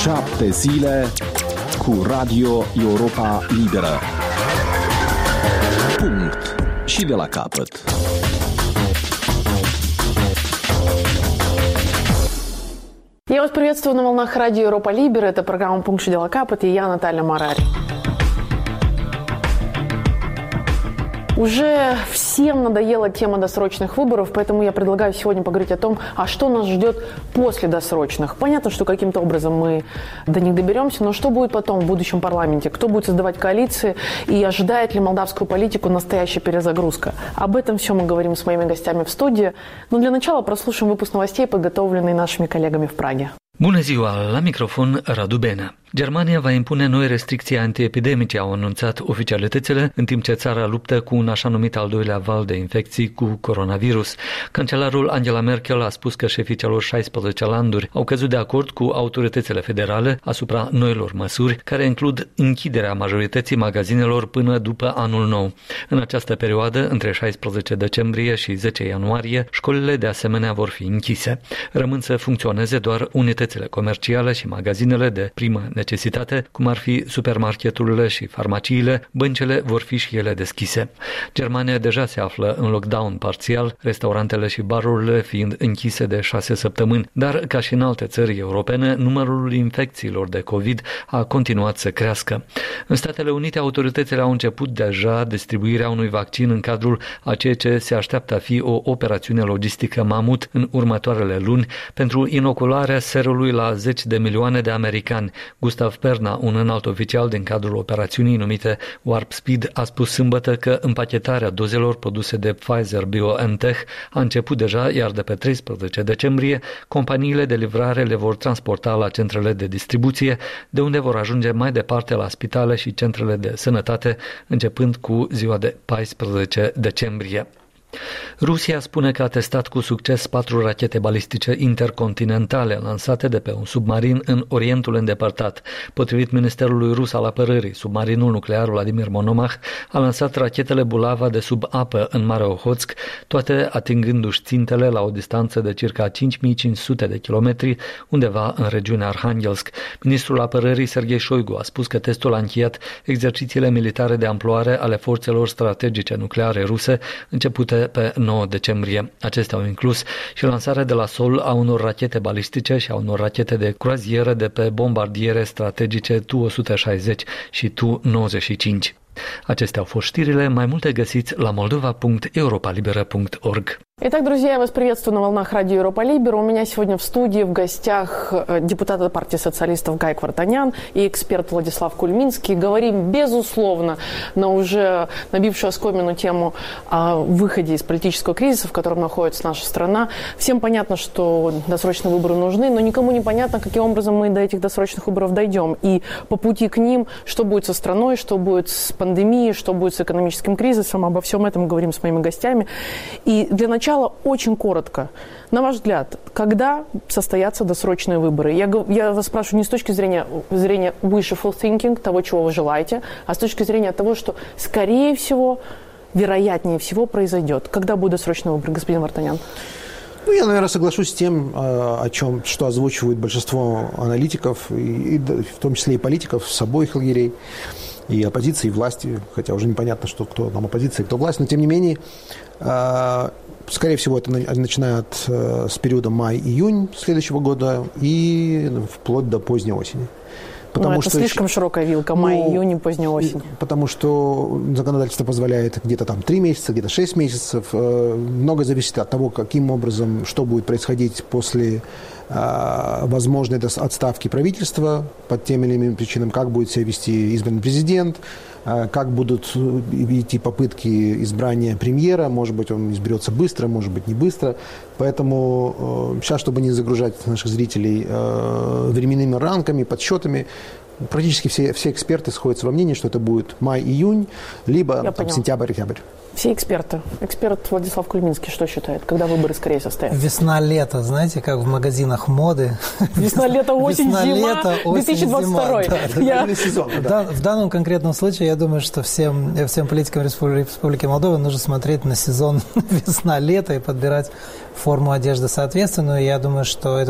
7 zile cu Radio Europa Liberă. Punct. Și de la capăt. Я вас приветствую на волнах Радио Европа Либера. Это программа «Пункт Шидела Капот» и я, Наталья Марари. Уже всем надоела тема досрочных выборов, поэтому я предлагаю сегодня поговорить о том, а что нас ждет после досрочных. Понятно, что каким-то образом мы до них доберемся, но что будет потом в будущем парламенте? Кто будет создавать коалиции и ожидает ли молдавскую политику настоящая перезагрузка? Об этом все мы говорим с моими гостями в студии. Но для начала прослушаем выпуск новостей, подготовленный нашими коллегами в Праге. Bună ziua, la microfon Radu Benea. Germania va impune noi restricții antiepidemice, au anunțat oficialitățile, în timp ce țara luptă cu un așa numit al doilea val de infecții cu coronavirus. Cancelarul Angela Merkel a spus că șefii celor 16 landuri au căzut de acord cu autoritățile federale asupra noilor măsuri, care includ închiderea majorității magazinelor până după anul nou. În această perioadă, între 16 decembrie și 10 ianuarie, școlile de asemenea vor fi închise. Rămân să funcționeze doar unitățile comerciale și magazinele de primă necesitate, cum ar fi supermarketurile și farmaciile, băncile vor fi și ele deschise. Germania deja se află în lockdown parțial, restaurantele și barurile fiind închise de 6 săptămâni, dar ca și în alte țări europene, numărul infecțiilor de COVID a continuat să crească. În Statele Unite, autoritățile au început deja distribuirea unui vaccin în cadrul a ceea ce se așteaptă a fi o operațiune logistică mamut în următoarele luni pentru inocularea serului la 10 de milioane de americani. Gustav Perna, un înalt oficial din cadrul operațiunii numite Warp Speed, a spus sâmbătă că împachetarea dozelor produse de Pfizer-BioNTech a început deja, iar de pe 13 decembrie, companiile de livrare le vor transporta la centrele de distribuție, de unde vor ajunge mai departe la spitale și centrele de sănătate, începând cu ziua de 14 decembrie. Rusia spune că a testat cu succes 4 rachete balistice intercontinentale lansate de pe un submarin în Orientul îndepărtat. Potrivit Ministerului Rus al Apărării, submarinul nuclear Vladimir Monomach a lansat rachetele Bulava de sub apă în Marea Ohotsk, toate atingându-și țintele la o distanță de circa 5500 de kilometri, undeva în regiunea Arhangelsk. Ministrul Apărării Sergei Shoigu a spus că testul a încheiat exercițiile militare de amploare ale forțelor strategice nucleare ruse, începute pe 9 decembrie. Acestea au inclus și lansarea de la sol a unor rachete balistice și a unor rachete de croazieră de pe bombardiere strategice Tu-160 și Tu-95. Acestea au fost știrile, mai multe găsiți la moldova.europalibera.org. Итак, друзья, я вас приветствую на волнах Радио Европа Либера. У меня сегодня в студии в гостях депутат партии социалистов Гайк Вартанян и эксперт Владислав Кульминский. Говорим, безусловно, на уже набившую оскомину тему о выходе из политического кризиса, в котором находится наша страна. Всем понятно, что досрочные выборы нужны, но никому не понятно, каким образом мы до этих досрочных выборов дойдем. И по пути к ним, что будет со страной, что будет с пандемией, что будет с экономическим кризисом. Обо всем этом мы говорим с моими гостями. И для начала очень коротко. На ваш взгляд, когда состоятся досрочные выборы? Я вас спрашиваю не с точки зрения wishful thinking, того, чего вы желаете, а с точки зрения того, что, скорее всего, вероятнее всего произойдет. Когда будут досрочные выборы, господин Вартанян? Ну, я, наверное, соглашусь с тем, что озвучивают большинство аналитиков, и в том числе и политиков с обоих лагерей, и оппозиции, и власти, хотя уже непонятно, что кто там оппозиция, кто власть, но тем не менее, скорее всего, это начиная с периода май-июнь следующего года и вплоть до поздней осени. Потому это что слишком широкая вилка, май, июнь, поздняя осень. Потому что законодательство позволяет где-то там 3 месяца, где-то 6 месяцев. Многое зависит от того, каким образом, что будет происходить после возможной отставки правительства по тем или иным причинам, как будет себя вести избранный президент, как будут идти попытки избрания премьера, может быть, он изберется быстро, может быть, не быстро. Поэтому сейчас, чтобы не загружать наших зрителей временными рамками, подсчетами, практически все эксперты сходятся во мнении, что это будет май-июнь, либо сентябрь-октябрь. Все эксперты. Эксперт Владислав Кульминский что считает, когда выборы скорее состоятся? Весна-лето, знаете, как в магазинах моды. Весна-лето, осень-зима, 2022. Да. В данном конкретном случае, я думаю, что всем политикам Республики Молдова нужно смотреть на сезон весна-лето и подбирать форму одежды соответственную. Я думаю, что это